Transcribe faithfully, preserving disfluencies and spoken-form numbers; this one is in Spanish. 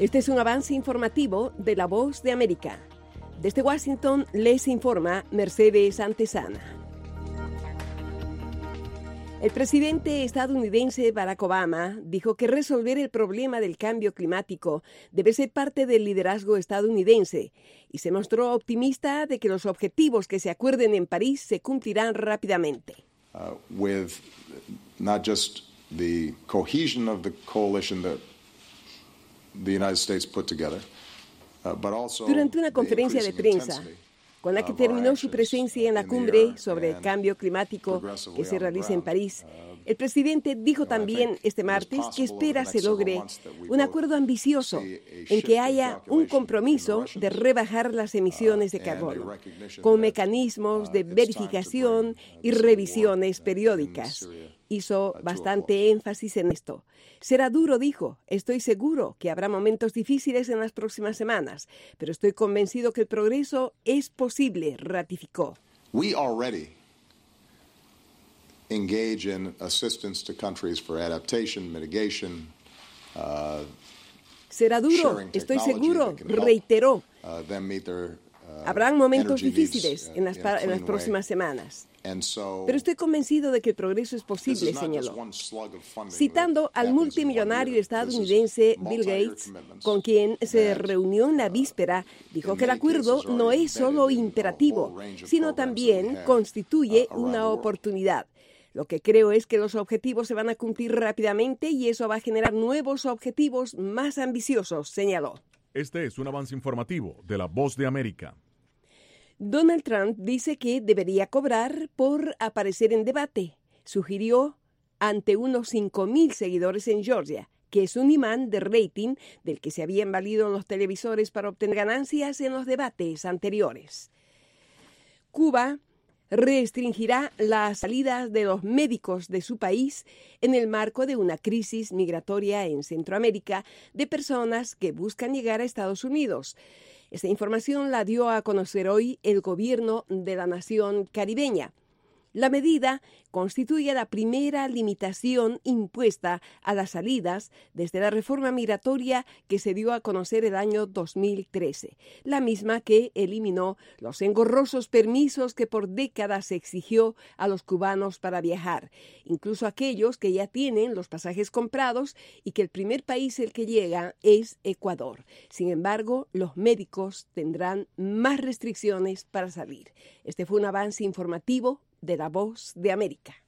Este es un avance informativo de La Voz de América. Desde Washington les informa Mercedes Antesana. El presidente estadounidense Barack Obama dijo que resolver el problema del cambio climático debe ser parte del liderazgo estadounidense y se mostró optimista de que los objetivos que se acuerden en París se cumplirán rápidamente. Uh, with not just the cohesion of the coalition that the United States put together, uh, but also Durante una conferencia de prensa, con la que terminó su presencia en la cumbre sobre el cambio climático que se realiza en París, el presidente dijo también este martes que espera se logre un acuerdo ambicioso en que haya un compromiso de rebajar las emisiones de carbono, con mecanismos de verificación y revisiones periódicas. Hizo bastante énfasis en esto. Será duro, dijo. Estoy seguro que habrá momentos difíciles en las próximas semanas, pero estoy convencido que el progreso es posible, ratificó. We already engage in assistance to countries for adaptation, mitigation. Uh, Será duro, estoy seguro, reiteró. Uh, them meet their, uh, Habrán momentos energy difíciles needs, uh, en las, in a en las clean próximas way. semanas. And so, Pero estoy convencido de que el progreso es posible, señaló. Citando al multimillonario estadounidense Bill Gates, con quien se reunió en la víspera, dijo que el acuerdo no es solo imperativo, sino también constituye una oportunidad. Lo que creo es que los objetivos se van a cumplir rápidamente y eso va a generar nuevos objetivos más ambiciosos, señaló. Este es un avance informativo de La Voz de América. Donald Trump dice que debería cobrar por aparecer en debate. Sugirió ante unos cinco mil seguidores en Georgia, que es un imán de rating del que se habían valido los televisores para obtener ganancias en los debates anteriores. Cuba restringirá las salidas de los médicos de su país en el marco de una crisis migratoria en Centroamérica de personas que buscan llegar a Estados Unidos. Esta información la dio a conocer hoy el gobierno de la nación caribeña. La medida constituye la primera limitación impuesta a las salidas desde la reforma migratoria que se dio a conocer el año dos mil trece, la misma que eliminó los engorrosos permisos que por décadas se exigió a los cubanos para viajar, incluso aquellos que ya tienen los pasajes comprados y que el primer país el que llega es Ecuador. Sin embargo, los médicos tendrán más restricciones para salir. Este fue un avance informativo de La Voz de América.